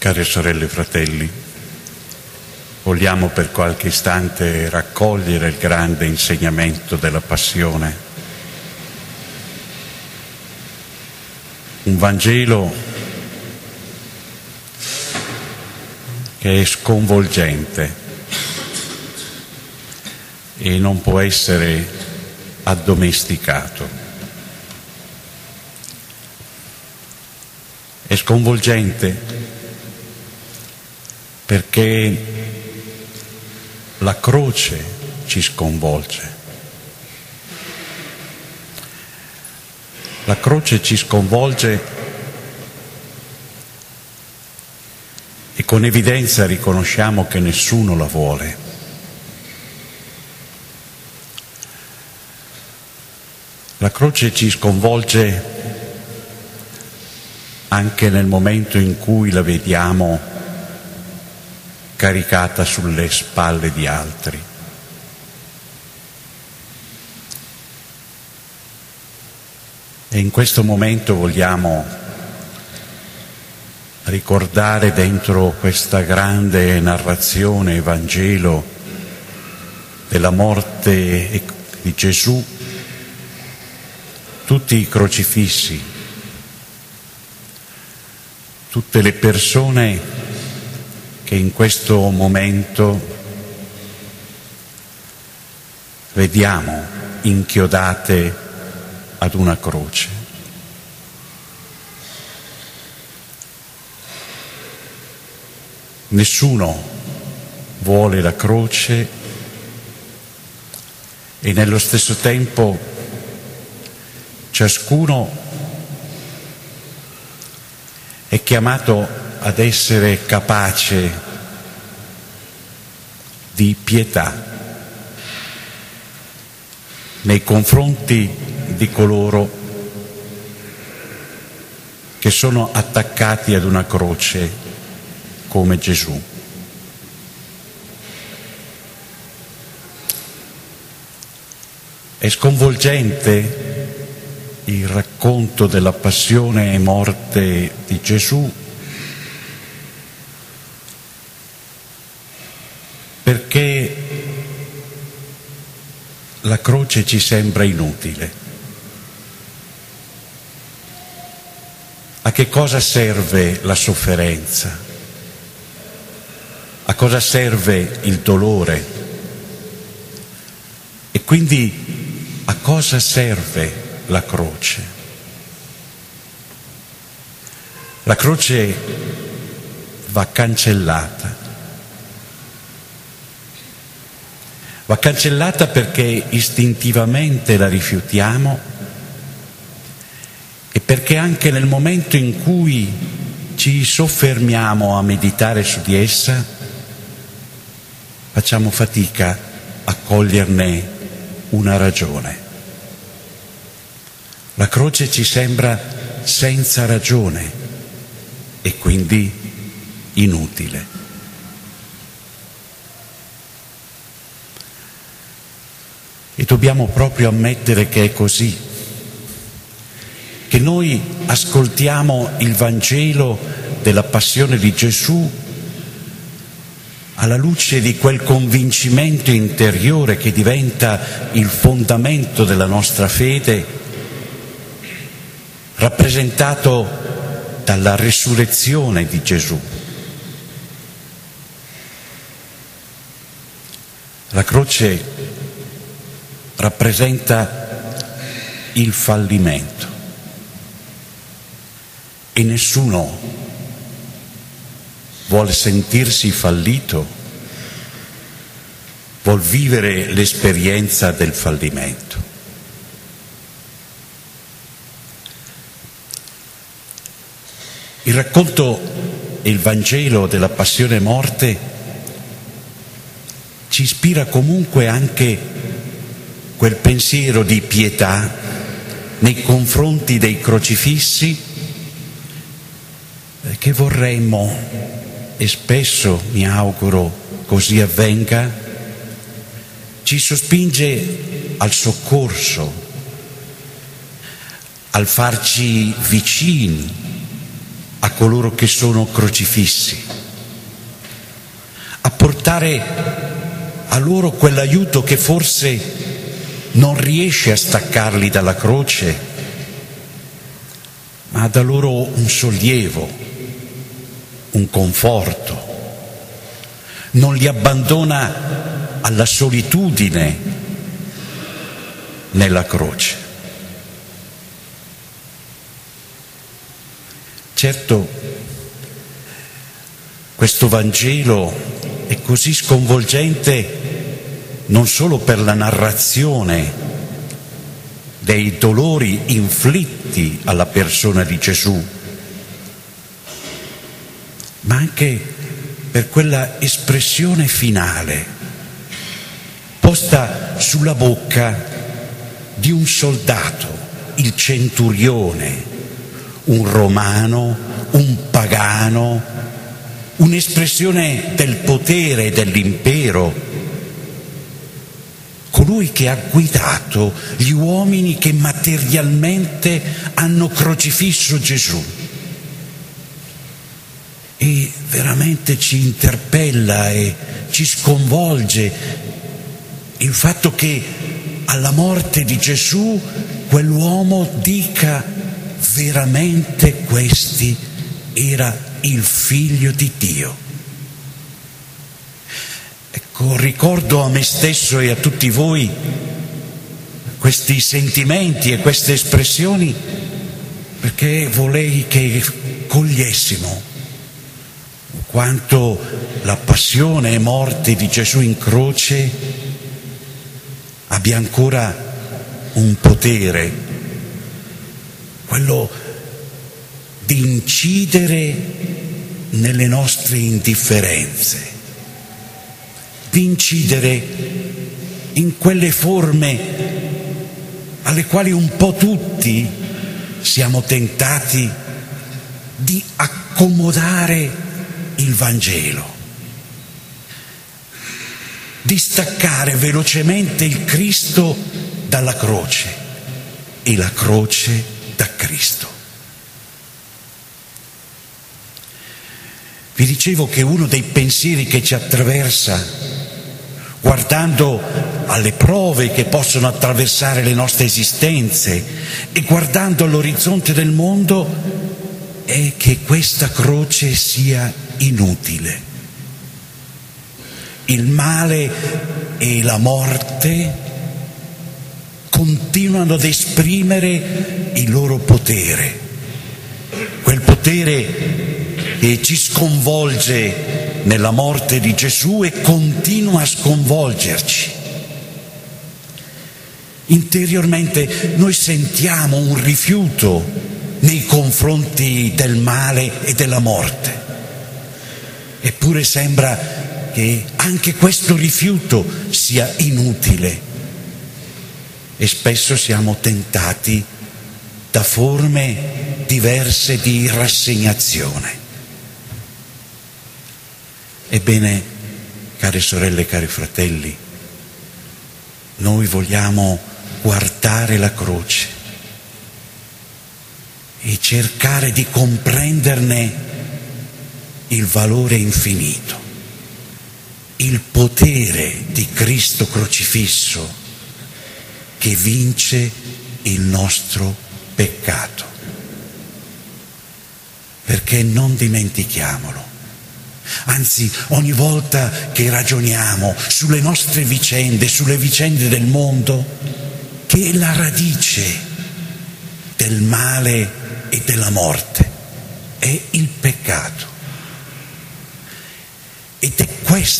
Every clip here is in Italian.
Care sorelle e fratelli, vogliamo per qualche istante raccogliere il grande insegnamento della Passione. Un Vangelo che è sconvolgente e non può essere addomesticato. È sconvolgente perché la croce ci sconvolge. La croce ci sconvolge e con evidenza riconosciamo che nessuno la vuole. La croce ci sconvolge anche nel momento in cui la vediamo caricata sulle spalle di altri. E in questo momento vogliamo ricordare dentro questa grande narrazione Vangelo della morte di Gesù tutti i crocifissi, tutte le persone che in questo momento vediamo inchiodate ad una croce. Nessuno vuole la croce e nello stesso tempo ciascuno è chiamato ad essere capace di pietà nei confronti di coloro che sono attaccati ad una croce come Gesù. È sconvolgente il racconto della passione e morte di Gesù perché la croce ci sembra inutile. A che cosa serve la sofferenza? A cosa serve il dolore? E quindi a cosa serve la croce? La croce va cancellata. Va cancellata perché istintivamente la rifiutiamo e perché anche nel momento in cui ci soffermiamo a meditare su di essa facciamo fatica a coglierne una ragione. La croce ci sembra senza ragione e quindi inutile. E dobbiamo proprio ammettere che è così, che noi ascoltiamo il Vangelo della passione di Gesù alla luce di quel convincimento interiore che diventa il fondamento della nostra fede, rappresentato dalla resurrezione di Gesù. La croce rappresenta il fallimento e nessuno vuole sentirsi fallito, vuol vivere l'esperienza del fallimento. Il racconto e il Vangelo della passione e morte ci ispira comunque anche quel pensiero di pietà nei confronti dei crocifissi che vorremmo, e spesso mi auguro così avvenga, ci sospinge al soccorso, al farci vicini a coloro che sono crocifissi, a portare a loro quell'aiuto che forse non riesce a staccarli dalla croce, ma dà loro un sollievo, un conforto. Non li abbandona alla solitudine nella croce. Certo, questo Vangelo è così sconvolgente non solo per la narrazione dei dolori inflitti alla persona di Gesù, ma anche per quella espressione finale posta sulla bocca di un soldato, il centurione, un romano, un pagano, un'espressione del potere e dell'impero, colui che ha guidato gli uomini che materialmente hanno crocifisso Gesù. E veramente ci interpella e ci sconvolge il fatto che alla morte di Gesù quell'uomo dica veramente questi era il Figlio di Dio. Ecco, ricordo a me stesso e a tutti voi questi sentimenti e queste espressioni perché vorrei che cogliessimo quanto la passione e morte di Gesù in croce abbia ancora un potere, quello di incidere nelle nostre indifferenze, di incidere in quelle forme alle quali un po' tutti siamo tentati di accomodare il Vangelo, di staccare velocemente il Cristo dalla croce e la croce da Cristo. Vi dicevo che uno dei pensieri che ci attraversa, guardando alle prove che possono attraversare le nostre esistenze e guardando all'orizzonte del mondo, è che questa croce sia inutile. Il male e la morte continuano ad esprimere il loro potere, quel potere che ci sconvolge nella morte di Gesù e continua a sconvolgerci. Interiormente noi sentiamo un rifiuto nei confronti del male e della morte. Eppure sembra che anche questo rifiuto sia inutile e spesso siamo tentati da forme diverse di rassegnazione. Ebbene, care sorelle e cari fratelli, noi vogliamo guardare la croce e cercare di comprenderne il valore infinito, il potere di Cristo crocifisso che vince il nostro peccato. Perché non dimentichiamolo. Anzi, ogni volta che ragioniamo sulle nostre vicende, sulle vicende del mondo, che la radice del male e della morte è il peccato. Ed è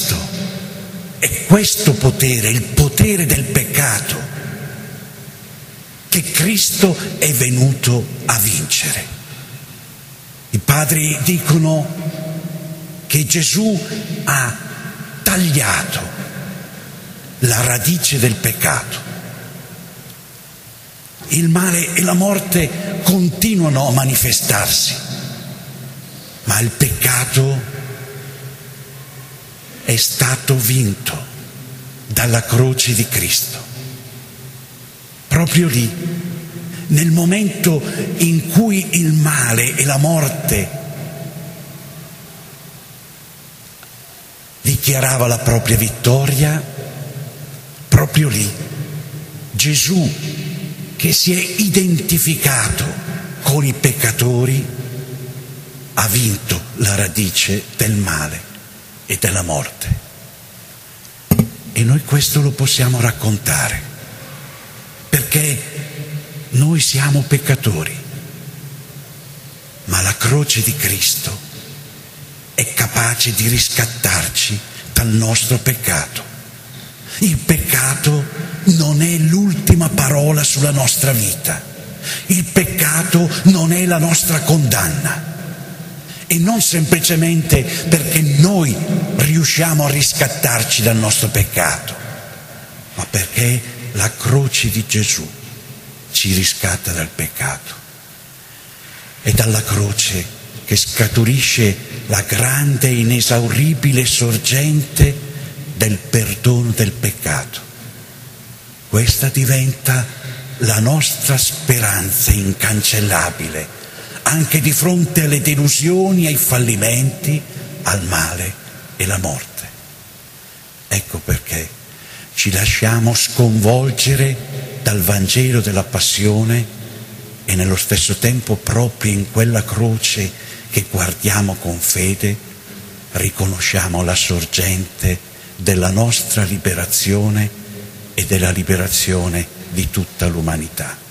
questo potere, il potere del peccato, che Cristo è venuto a vincere. I padri dicono che Gesù ha tagliato la radice del peccato. Il male e la morte continuano a manifestarsi, ma il peccato è stato vinto dalla croce di Cristo. Proprio lì, nel momento in cui il male e la morte dichiarava la propria vittoria, proprio lì Gesù, che si è identificato con i peccatori, ha vinto la radice del male e della morte. E noi questo lo possiamo raccontare, perché noi siamo peccatori, ma la croce di Cristo è capace di riscattarci dal nostro peccato. Il peccato non è l'ultima parola sulla nostra vita, il peccato non è la nostra condanna, e non semplicemente perché noi riusciamo a riscattarci dal nostro peccato, ma perché la croce di Gesù ci riscatta dal peccato. È dalla croce che scaturisce la grande e inesauribile sorgente del perdono del peccato. Questa diventa la nostra speranza incancellabile, anche di fronte alle delusioni, ai fallimenti, al male e alla morte. Ecco perché ci lasciamo sconvolgere dal Vangelo della Passione e nello stesso tempo proprio in quella croce che guardiamo con fede riconosciamo la sorgente della nostra liberazione e della liberazione di tutta l'umanità.